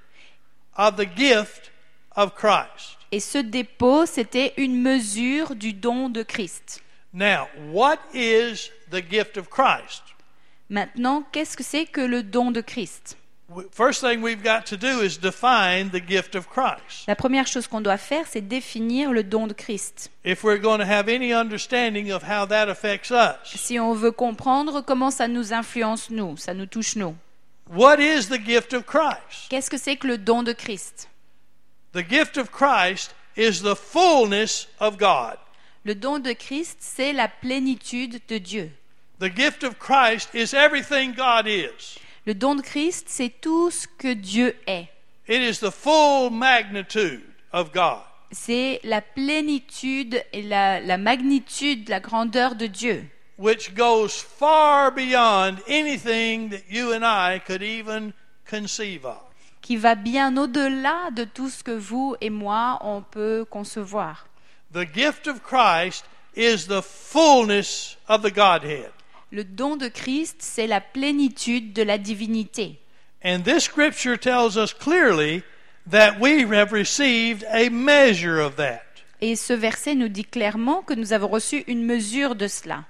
of the gift of Christ. Et ce dépôt, c'était une mesure du don de Christ. Now, what is the gift of Christ? Maintenant, qu'est-ce que c'est que le don de Christ? First thing we've got to do is define the gift of Christ. La première chose qu'on doit faire, c'est définir le don de Christ. If we're going to have any understanding of how that affects us. Si on veut comprendre comment ça nous influence nous, ça nous touche nous. What is the gift of Christ? Qu'est-ce que c'est que le don de Christ? The gift of Christ is the fullness of God. Le don de Christ, c'est la plénitude de Dieu. The gift of Christ is everything God is. Le don de Christ, c'est tout ce que Dieu est. It is the full magnitude of God. C'est la plénitude et la, la magnitude, la grandeur de Dieu, Which goes far beyond anything that you and I could even conceive of. qui va bien au-delà de tout ce que vous et moi, on peut concevoir. The gift of Christ is the fullness of the Godhead. Le don de Christ, c'est la plénitude de la divinité. And this scripture tells us clearly that we have received a measure of that. Et ce verset nous dit clairement que nous avons reçu une mesure de cela.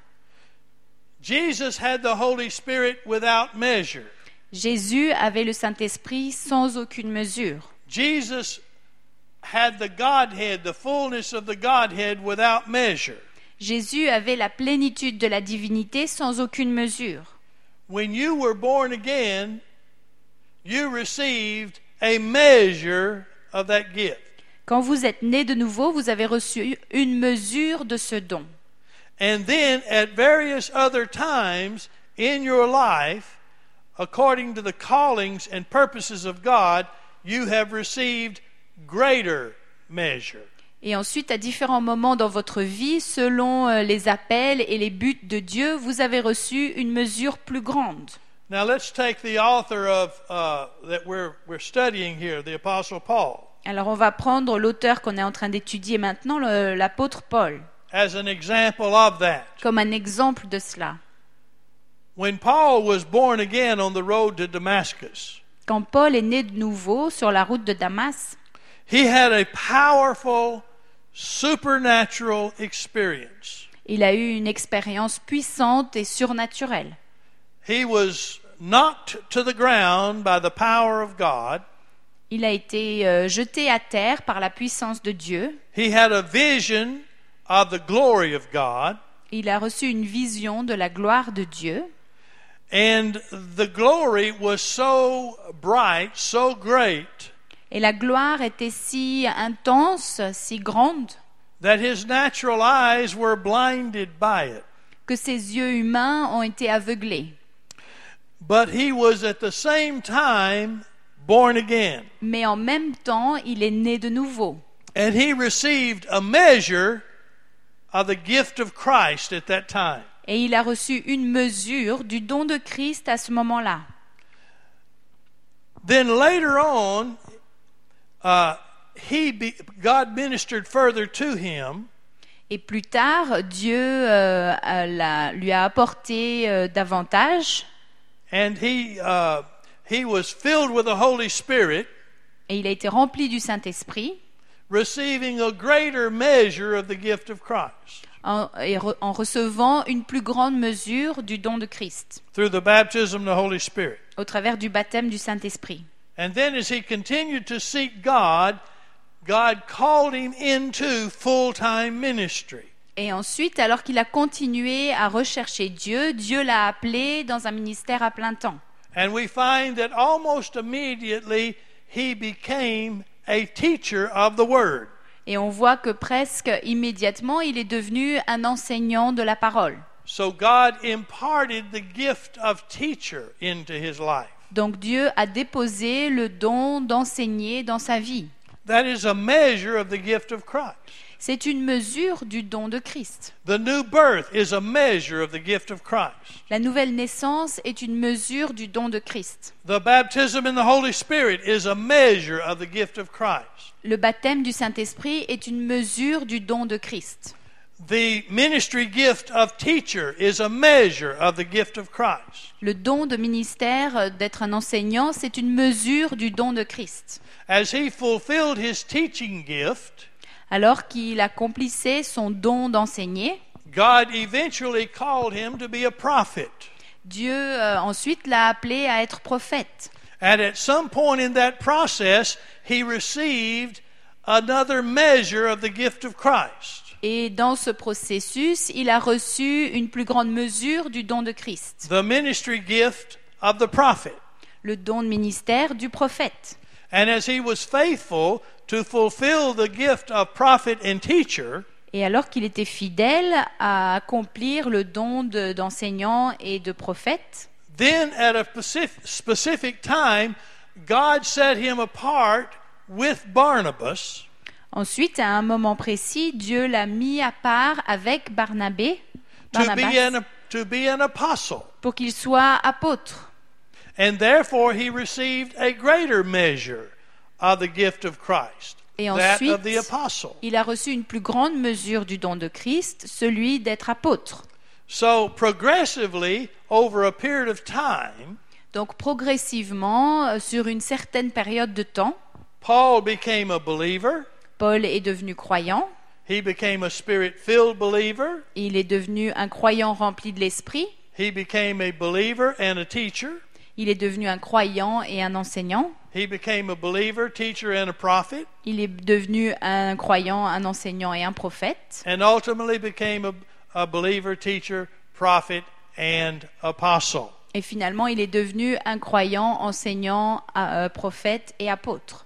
Jesus had the Holy Spirit without measure. Jésus avait le Saint-Esprit sans aucune mesure. Jesus had the Godhead, the fullness of the Godhead without measure. Jésus avait la plénitude de la divinité sans aucune mesure. When you were born again, you received a measure of that gift. Quand vous êtes né de nouveau, vous avez reçu une mesure de ce don. And then at various other times in your life, according to the callings and purposes of God, you have received greater measure. Et ensuite, à différents moments dans votre vie, selon euh, les appels et les buts de Dieu, vous avez reçu une mesure plus grande. Now let's take the author of uh, that we're we're studying here, the Apostle Paul, Alors on va prendre l'auteur qu'on est en train d'étudier maintenant, le- l'apôtre Paul, as an example of that. comme un exemple de cela. When Paul was born again on the road to Damascus, Quand Paul est né de nouveau sur la route de Damas, he had a powerful supernatural experience. il a eu une expérience puissante et surnaturelle. He was knocked to the ground by the power of God. Il a été euh, jeté à terre par la puissance de Dieu. He had a vision of the glory of God. Il a reçu une vision de la gloire de Dieu. And the glory was so bright, so great, Et la gloire était si intense, si grande, that his natural eyes were blinded by it. que ses yeux humains ont été aveuglés. But he was at the same time born again. Mais en même temps, il est né de nouveau. And he received a measure of the gift of Christ at that time. Et il a reçu une mesure du don de Christ à ce moment-là. then later on, uh, he be, God ministered further to him. Et plus tard, Dieu euh, a- la- lui a apporté euh, davantage, And he uh, he was filled with the Holy Spirit, et il a été rempli du Saint-Esprit, receiving a greater measure of the gift of Christ en, et re- en recevant une plus grande mesure du don de Christ, through the baptism of the Holy Spirit. au travers du baptême du Saint-Esprit. And then as he continued to seek God, God called him into full-time ministry. Et ensuite, alors qu'il a continué à rechercher Dieu, Dieu l'a appelé dans un ministère à plein temps. And we find that almost immediately he became a teacher of the Word. Et on voit que presque immédiatement, il est devenu un enseignant de la parole. So God imparted the gift of teacher into his life. Donc Dieu a déposé le don d'enseigner dans sa vie. That is a measure of the gift of Christ. C'est une mesure du don de Christ. The new birth is a measure of the gift of Christ. La nouvelle naissance est une mesure du don de Christ. The baptism in the Holy Spirit is a measure of the gift of Christ. Le baptême du Saint-Esprit est une mesure du don de Christ. The ministry gift of teacher is a measure of the gift of Christ. Le don de ministère d'être un enseignant, c'est une mesure du don de Christ. As he fulfilled his teaching gift, Alors qu'il accomplissait son don d'enseigner, God eventually called him to be a prophet. Dieu euh, ensuite l'a appelé à être prophète. And at some point in that process, he received another measure of the gift of Christ. Et dans ce processus, il a reçu une plus grande mesure du don de Christ, The ministry gift of the prophet. le don de ministère du prophète. And as he was faithful to fulfill the gift of prophet and teacher, Et alors qu'il était fidèle à accomplir le don de- d'enseignant et de prophète, then at a specific, specific time, God set him apart with Barnabas ensuite, à un moment précis, Dieu l'a mis à part avec Barnabé, to be, Barnabas an, to be an apostle. pour qu'il soit apôtre. And therefore he received a greater measure of the gift of Christ, Et that ensuite, of the apostle. il a reçu une plus grande mesure du don de Christ, celui d'être apôtre. So progressively, over a period of time, Donc progressivement, euh, sur une certaine période de temps, Paul became a believer. Paul est devenu croyant, He became a spirit-filled believer. il est devenu un croyant rempli de l'esprit, He became a believer and a teacher. il est devenu un croyant et un enseignant, He became a believer, teacher, and a prophet, il est devenu un croyant, un enseignant et un prophète, and ultimately became a, a believer, teacher, prophet, and apostle. et finalement il est devenu un croyant, enseignant, euh, prophète et apôtre.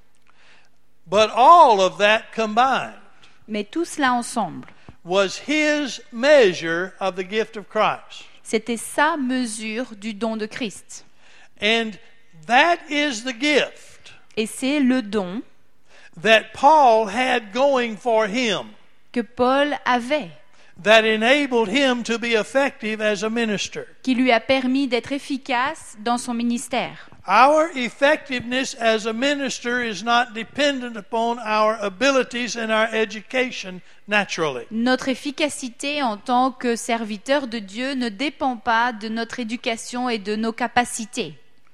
But all of that combined Mais tout cela ensemble, was his measure of the gift of Christ. c'était sa mesure du don de Christ. And that is the gift Et c'est le don that Paul had going for him, que Paul avait, that enabled him to be effective as a minister. qui lui a permis d'être efficace dans son ministère. Our effectiveness as a minister is not dependent upon our abilities and our education naturally. Notre efficacité en tant que serviteur de Dieu ne dépend pas de notre éducation et de nos capacités.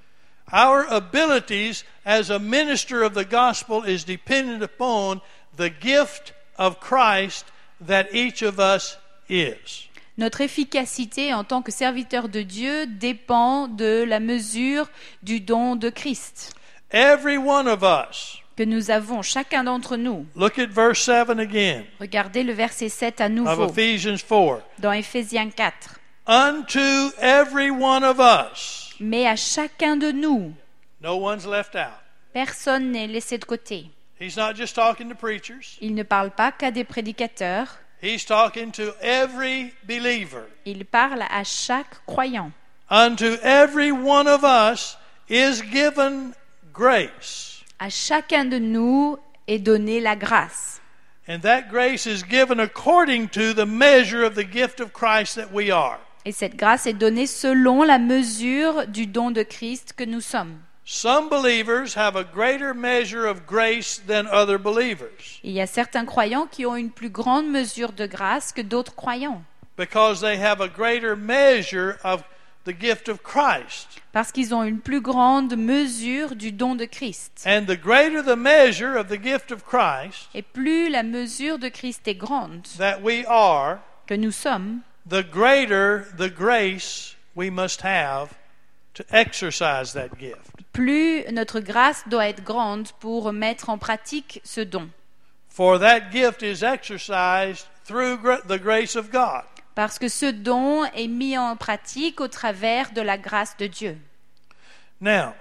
Our abilities as a minister of the gospel is dependent upon the gift of Christ that each of us is. Notre efficacité en tant que serviteur de Dieu dépend de la mesure du don de Christ Every one of us. que nous avons, chacun d'entre nous. Look at verse seven again Regardez le verset sept à of nouveau Ephesians four. dans Éphésiens quatre. Unto every one of us. Mais à chacun de nous, No one's left out. personne n'est laissé de côté. He's not just talking to preachers. Il ne parle pas qu'à des prédicateurs, He's talking to every believer. il parle à chaque croyant. Unto every one of us is given grace. À chacun de nous est donnée la grâce. And that grace is given according to the measure of the gift of Christ that we are. Et cette grâce est donnée selon la mesure du don de Christ que nous sommes. Some believers have a greater measure of grace than other believers Il y a certains croyants qui ont une plus grande mesure de grâce que d'autres croyants, because they have a greater measure of the gift of Christ. parce qu'ils ont une plus grande mesure du don de Christ. And the greater the measure of the gift of Christ Et plus la mesure de Christ est grande that we are, que nous sommes, the greater the grace we must have to exercise that gift. plus notre grâce doit être grande pour mettre en pratique ce don. For that gift is exercised through gra- the grace of God. Parce que ce don est mis en pratique au travers de la grâce de Dieu. Now,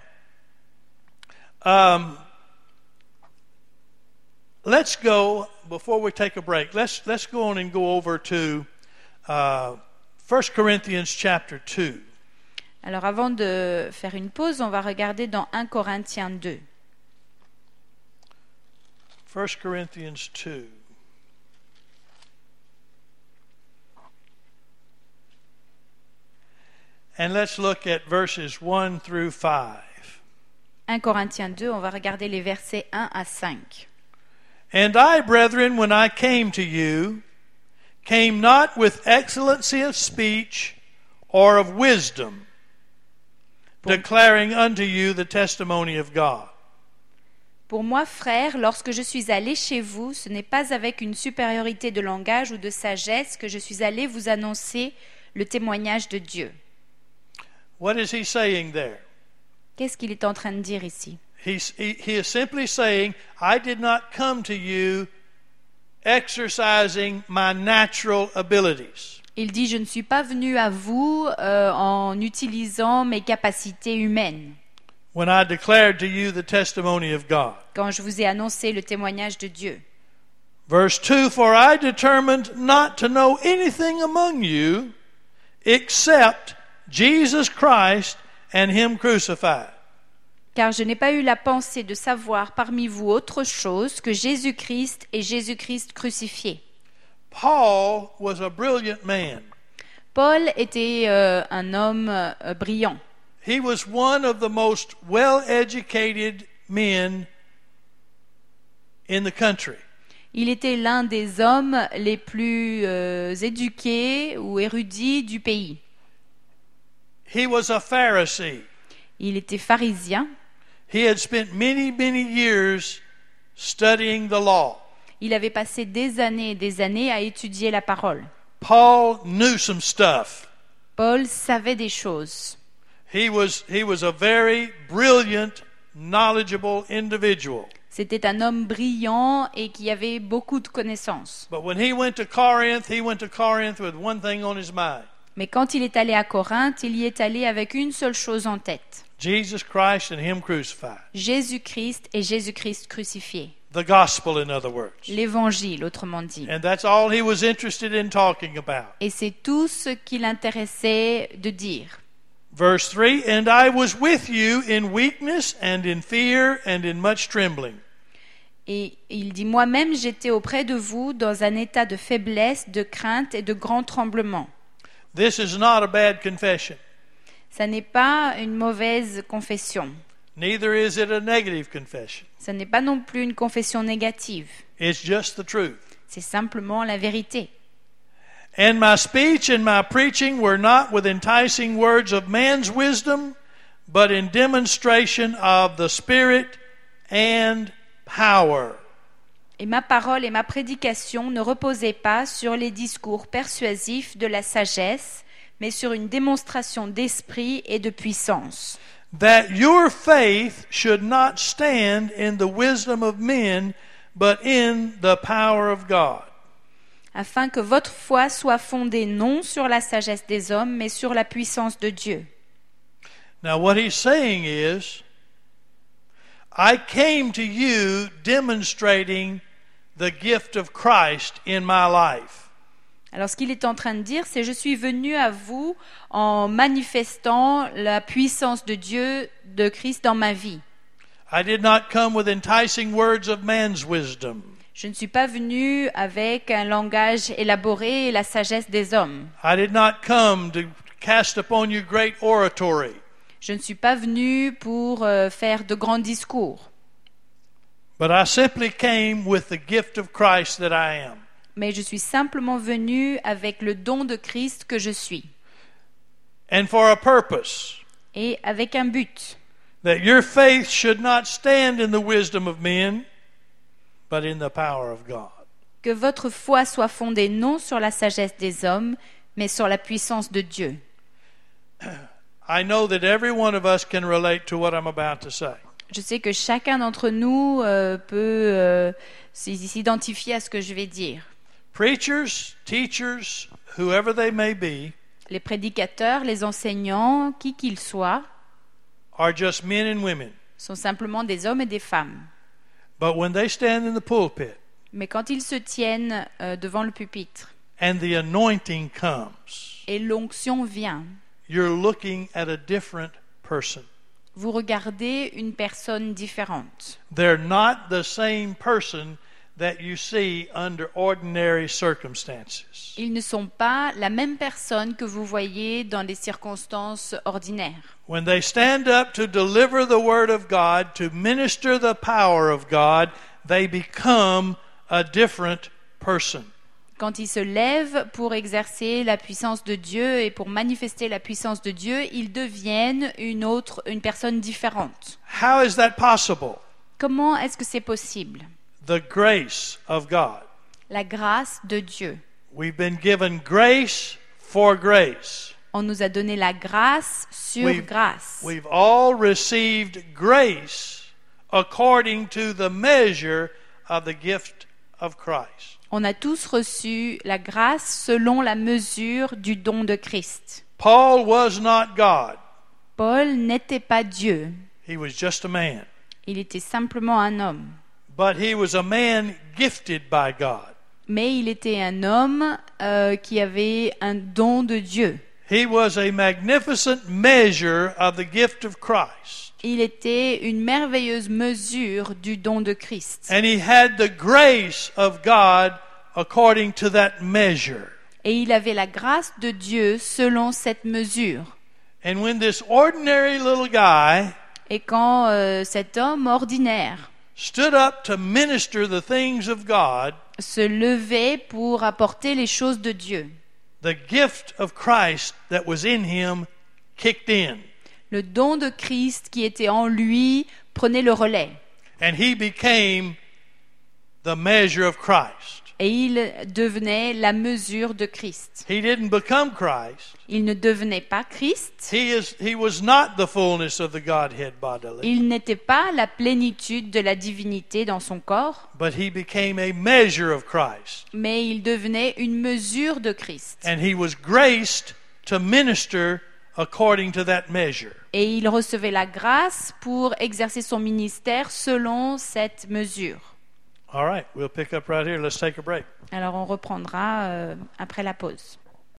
um, let's go, before we take a break, let's, let's go on and go over to uh, First Corinthians chapter two. Alors avant de faire une pause, on va regarder dans un Corinthiens deux. First Corinthians two. And let's look at verses one through five. un Corinthiens deux, on va regarder les versets un à cinq. And I, brethren, when I came to you, came not with excellency of speech or of wisdom, declaring unto you the testimony of God. Pour moi, frères, lorsque je suis allé chez vous, ce n'est pas avec une supériorité de langage ou de sagesse que je suis allé vous annoncer le témoignage de Dieu. What is he saying there? Qu'est-ce qu'il est en train de dire ici? He's, he, he is simply saying, I did not come to you exercising my natural abilities. Il dit, je ne suis pas venu à vous euh, en utilisant mes capacités humaines. When I declared to you the testimony of God. Quand je vous ai annoncé le témoignage de Dieu. Verse two, for I determined not to know anything among you except Jesus Christ and Him crucified. Car je n'ai pas eu la pensée de savoir parmi vous autre chose que Jésus-Christ et Jésus-Christ crucifié. Paul was a brilliant man. Paul était euh, un homme euh, brillant. He was one of the most well-educated men in the country. Il était l'un des hommes les plus euh, éduqués ou érudits du pays. He was a Pharisee. Il était pharisien. He had spent many, many years studying the law. Il avait passé des années et des années à étudier la parole. Paul knew some stuff. Paul savait des choses. He was, he was a very brilliant, knowledgeable individual. C'était un homme brillant et qui avait beaucoup de connaissances. But when he went to Corinth, he went to Corinth with one thing on his mind. Mais quand il est allé à Corinthe, il y est allé avec une seule chose en tête. Jesus Christ and Him crucified. Jésus-Christ et Jésus-Christ crucifié. The gospel, in other words. L'évangile, autrement dit. And that's all he was interested in talking about. Et c'est tout ce qui l'intéressait de dire. Verse three, and I was with you in weakness and in fear and in much trembling. Et il dit, moi-même j'étais auprès de vous dans un état de faiblesse, de crainte et de grand tremblement. This is not a bad confession. Ça n'est pas une mauvaise confession. Neither is it a negative confession. Ça n'est pas non plus une confession négative. It's just the truth. C'est simplement la vérité. And my speech and my preaching were not with enticing words of man's wisdom, but in demonstration of the Spirit and power. Et ma parole et ma prédication ne reposaient pas sur les discours persuasifs de la sagesse, mais sur une démonstration d'esprit et de puissance. That your faith should not stand in the wisdom of men, but in the power of God. Afin que votre foi soit fondée non sur la sagesse des hommes, mais sur la puissance de Dieu. Now what he's saying is, I came to you demonstrating the gift of Christ in my life. Alors ce qu'il est en train de dire, c'est je suis venu à vous en manifestant la puissance de Dieu, de Christ dans ma vie. I did not come with enticing words of man's wisdom. Je ne suis pas venu avec un langage élaboré et la sagesse des hommes. I did not come to cast upon you great oratory. Je ne suis pas venu pour euh, faire de grands discours, but I simply came with the gift of Christ that I am. mais je suis simplement venu avec le don de Christ que je suis, And for a purpose, et avec un but, that your faith should not stand in the wisdom of men, but in the power of God. que votre foi soit fondée non sur la sagesse des hommes, mais sur la puissance de Dieu. I know that every one of us can relate to what I'm about to say. Je sais que chacun d'entre nous euh, peut euh, s'identifier à ce que je vais dire. Preachers, teachers, whoever they may be, Les prédicateurs, les enseignants, qui qu'ils soient, are just men and women. sont simplement des hommes et des femmes. But when they stand in the pulpit Mais quand ils se tiennent euh, devant le pupitre and the anointing comes, et l'onction vient, you're looking at a different person. vous regardez une personne différente. They're not the same person that you see under ordinary circumstances. Ils ne sont pas la même personne que vous voyez dans les circonstances ordinaires. When they stand up to deliver the word of God, to minister the power of God, they become a different person. Quand ils se lèvent pour exercer la puissance de Dieu et pour manifester la puissance de Dieu, ils deviennent une autre, une personne différente. How is that possible? Comment est-ce que c'est possible? The grace of God. La grâce de Dieu. We've been given grace for grace. On nous a donné la grâce sur We've- grâce. We've all received grace according to the measure of the gift of Christ. On a tous reçu la grâce selon la mesure du don de Christ. Paul was not God. Paul n'était pas Dieu. He was just a man. Il était simplement un homme. But he was a man gifted by God. Mais il était un homme euh, qui avait un don de Dieu. He was a magnificent measure of the gift of Christ. Il était une merveilleuse mesure du don de Christ. And he had the grace of God according to that measure. Et il avait la grâce de Dieu selon cette mesure. And when this ordinary little guy Et quand euh, cet homme ordinaire stood up to minister the things of God, se levait pour apporter les choses de Dieu, the gift of Christ that was in him kicked in. le don de Christ qui était en lui prenait le relais. And he became the measure of Christ. Et il devenait la mesure de Christ. He didn't become Christ. Il ne devenait pas Christ. He is he was not the fullness of the Godhead bodily, Il n'était pas la plénitude de la divinité dans son corps, but he became a measure of Christ. mais il devenait une mesure de Christ. And he was graced to minister according to that measure. Et il recevait la grâce pour exercer son ministère selon cette mesure. All right, we'll pick up right here. Let's take a break. Alors on reprendra euh, après la pause.